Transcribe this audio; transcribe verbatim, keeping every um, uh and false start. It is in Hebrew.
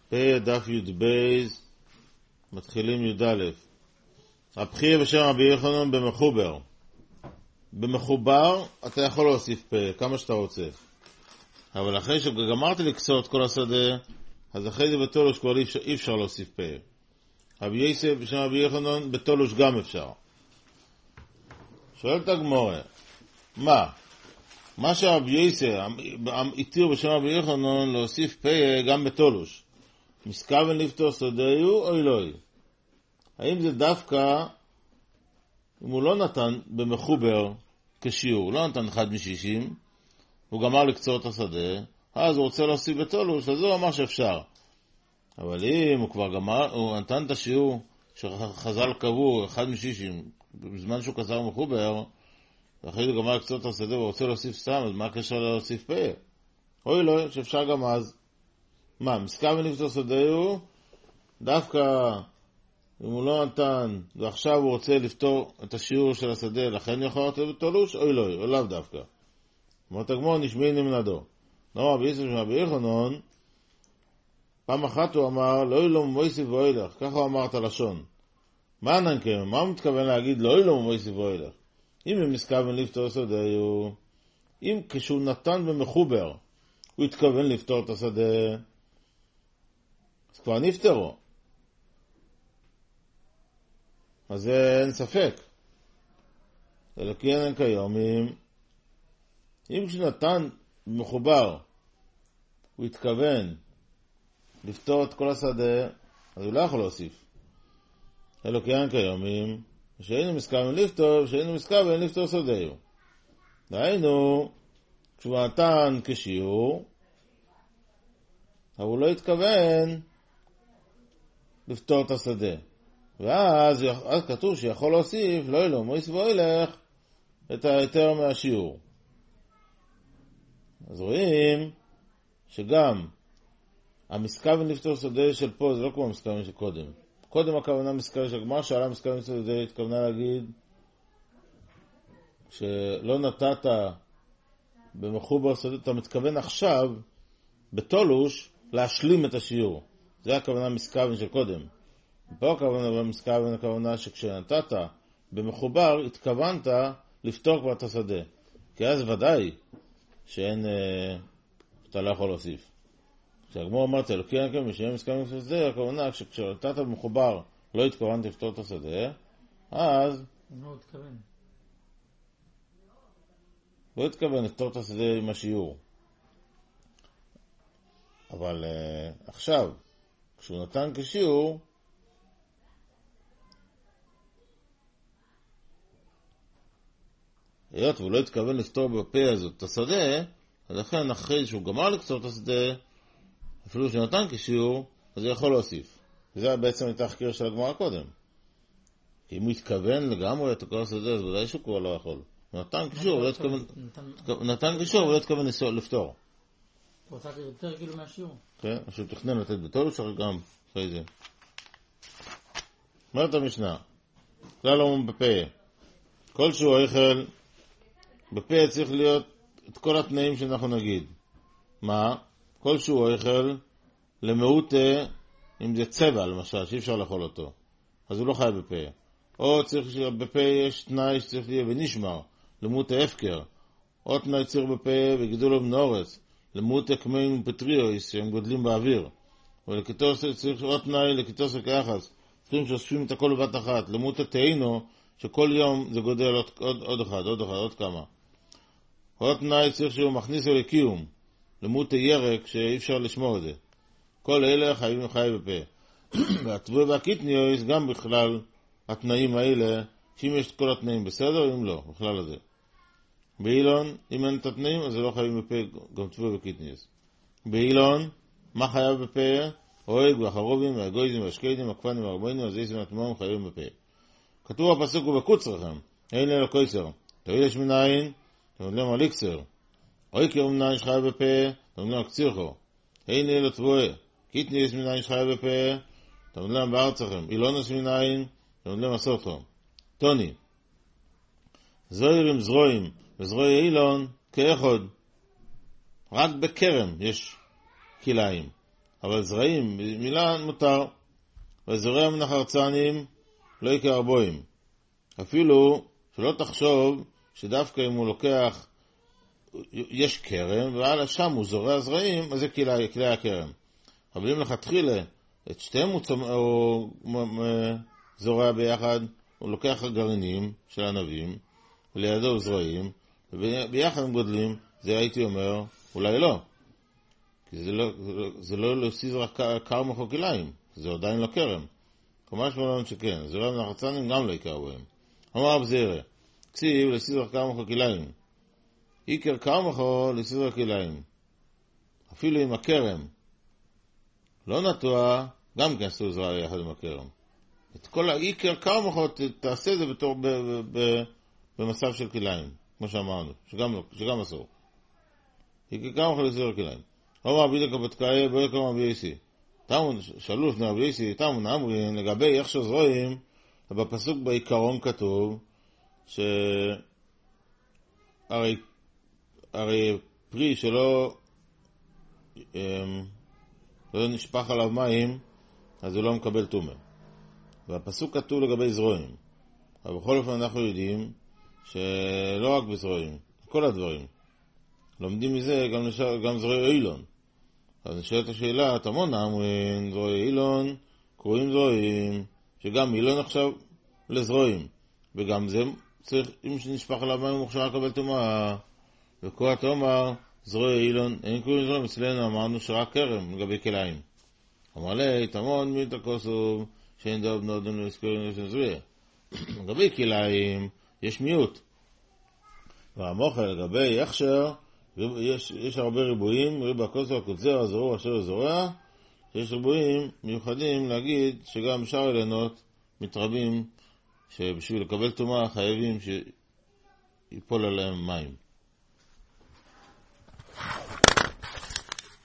פה דף י' בייז, מתחילים י' א'. הבחיר בשם רבי יוחנן במחובר. במחובר אתה יכול להוסיף פה, כמה שאתה רוצה. אבל אחרי שגמרתי לקצור את כל השדה, אז אחרי זה בתולוש כבר אי אפשר, אי אפשר להוסיף פה. רבי יוסף בשם רבי יוחנן בתולוש גם אפשר. שואלת הגמרא, מה? מה שרבי יוסף התיר בשם רבי יוחנן להוסיף פה גם בתולוש. מסכוון לפתור סודהו או אלוהי? האם זה דווקא אם הוא לא נתן במחובר כשיעור, הוא לא נתן אחד משישים, הוא גמר לקצור את השדה, אז הוא רוצה להוסיף בתולוש, אז הוא אמר שאפשר. אבל אם הוא כבר גמר, הוא נתן את השיעור שחז"ל קבעו אחד משישים, בזמן שהוא קצר מחובר, ואחרי זה גמר לקצור את השדה והוא רוצה להוסיף סתם, אז מה הקשר להוסיף פה? אוי לא, שאפשר גם אז. מה, מסכוון לפתור סודהו, דווקא אם הוא לא נתן, ועכשיו הוא רוצה לפתור את השיעור של השדה, לכן יכול לתת בתולוש, אוי לא, או לאו דווקא. אמרת הגמרא, נשמעי נמנדו. לא, רבי יוסף רבי יוחנן, פעם אחת הוא אמר, לא אילו מויסיף ואילך, ככה הוא אמר את הלשון. מה ננקם? מה הוא מתכוון להגיד, לא אילו מויסיף ואילך? אם הוא מסכוון לפתור סודהו, אם כשהוא נתן במחובר, הוא התכוון לפתור את השדה, אז כבר נפטרו. אז אין ספק. אלא כי אין כיומים, אם כשנתן במחובר, הוא התכוון לפתור את כל השדה, אז הוא לא יכול להוסיף. אלא כי אין כיומים, שאינו מסכוון לפתור, שאינו מסכוון לפתור סודהו. דהיינו, כשהוא נתן כשיעור, אבל הוא לא התכוון לפתור את השדה. ואז אז כתוב שיכול להוסיף, לא אלו, מויס ואילך, את היתר מהשיעור. אז רואים שגם המסכוון לפתור שדה של פה זה לא כמו המסכוון של קודם. קודם הכוונה מסכוון של גמר, שעלה מסכוון לפתור שדה, התכוונה להגיד שלא נתת במחובר שדה, אתה מתכוון עכשיו בתולוש להשלים את השיעור. זה הכוונה מסכוון של קודם. פה הכוונה במסכוון הכוונה שכשנתת במחובר התכוונת לפתור כבר את השדה. כי אז ודאי שאין, אתה לא יכול להוסיף. כשהגמור אמרת, אלוקי ינקם, משאין מסכוון לפתור שדה, הכוונה שכשנתת במחובר לא התכוונת לפתור את השדה, אז לא התכוון. לא התכוון לפתור את השדה עם השיעור. אבל uh, עכשיו, כשהוא נתן כשיעור, היות והוא לא התכוון לפתור בפה הזאת את השדה, אז לכן אחרי שהוא גמר לקצור את השדה, אפילו שהוא נתן כשיעור, אז הוא יכול להוסיף. וזה בעצם הייתה החקיר של הגמרא קודם. כי אם הוא התכוון לגמרי את כל השדה, אז ודאי שהוא כבר לא יכול. הוא נתן כשיעור, הוא לא התכוון, נתן כשיעור, הוא לא התכוון לפתור. הוא רוצה יותר כאילו מהשיעור. כן, שהוא תכנן לתת בתולוש, אבל גם אחרי זה. אומרת המשנה, כלל אומרים בפה, כל שהוא אוכל, בפה צריך להיות את כל התנאים שאנחנו נגיד. מה? כל שהוא אוכל, למהות, אם זה צבע למשל, שאי אפשר לאכול אותו, אז הוא לא חי בפה. או צריך שבפה יש תנאי שצריך להיות בנשמר, למהות ההפקר. או תנאי צריך בפה וגידול ובנורץ, למות הקמאים ופטריאויס שהם גודלים באוויר. ולכתוס צריך עוד תנאי לכתוס כיחס, צריכים שאוספים את הכל בבת אחת. למות התאינו שכל יום זה גודל עוד, עוד, עוד אחד, עוד אחד, עוד כמה. עוד תנאי צריך שהוא מכניס לו לקיום, למות הירק שאי אפשר לשמור את זה. כל אלה חייבים חי בפה. והטבוע והקיטניויס גם בכלל התנאים האלה, שאם יש כל התנאים בסדר, אם לא, בכלל הזה. באילון, אם אין את התנאים, אז זה לא חייבים בפה, גם טבוע וקיטניוס. באילון, מה חייב בפה? אוהג והחרובים והגויזים והשקיידים, הכפנים והרבנים, הזייסים והתמומים חייבים בפה. כתוב הפסוק ובקוצרכם, אין לי לקויסר, תראי יש מנין, תמיד להם על איקסר. אוי קרום מנין שחייב בפה, תמיד להם קצירכו. אין לי לטבוע, קיטניוס מנין שחייב בפה, תמיד להם בארצכם. אילונוס מנין, תמיד להם עשותכם. טוני, זוירים זרועים, וזרועי אילון כאחד. רק בקרם יש כליים. אבל זרעים, מילה מותר. וזורע מן החרצנים לא יקר בוים. אפילו שלא תחשוב שדווקא אם הוא לוקח, יש קרם, ועל השם הוא זורע זרעים, אז זה כלי, כלי הקרם. אבל אם לכתחילה את שתיהם הוא זורע ביחד, הוא לוקח הגרעינים של ענבים, ולידו זרעים, וביחד הם גודלים, זה הייתי אומר, אולי לא. כי זה לא, זה לא להוסיף רק קרמח או כליים, זה עדיין לא קרם. כלומר שמלון שכן, זורע מן החרצנים גם לא יקר בהם. אמר רב זירא, כסיב לסיזר קרמח או כליים. עיקר קרמח או לסיזר כליים. אפילו עם הקרם לא נטוע, גם כן עשו זרע יחד עם הקרם. את כל העיקר קרמחות תעשה זה בתור ב, ב, ב, במצב של כליים, כמו שאמרנו, שגם, שגם אסור. עיקר קרמחות לסיזר כליים. אמר רבי דקה בתקאי, בואי קרם רבי יסי. שאלו לפני רבי יסי, תמון אמרין, לגבי איך שזרועים, בפסוק בעיקרון כתוב, שהרי הרי פרי שלא אמ, לא נשפך עליו מים, אז הוא לא מקבל טומאה. והפסוק כתוב לגבי זרועים. אבל בכל אופן אנחנו יודעים שלא רק בזרועים, כל הדברים. לומדים מזה גם, נשאר, גם זרועי אילון. אז נשאלת השאלה, תמון אמרין, זרועי אילון, קרואים זרועים, שגם אילון עכשיו לזרועים. וגם זה צריך, אם נשפך עליו מים, הוא מוכשר לקבל טומאה. וכל התאמר, זרועי אילון, אין קרואים זרועים, אצלנו אמרנו שרק קרם לגבי כליים. אמר לי, תמון מילתא כוסוב, שאין דוב נודן ולזכורים לשם זרוע. לגבי כליים, יש מיעוט. והמוכל לגבי הכשר, יש, יש הרבה ריבועים, ריבה כוסוב, הקוצר, הזרוע, אשר הזרוע, שיש ריבועים מיוחדים להגיד שגם שאר אילנות מתרבים, שבשביל לקבל טומאה חייבים שיפול עליהם מים.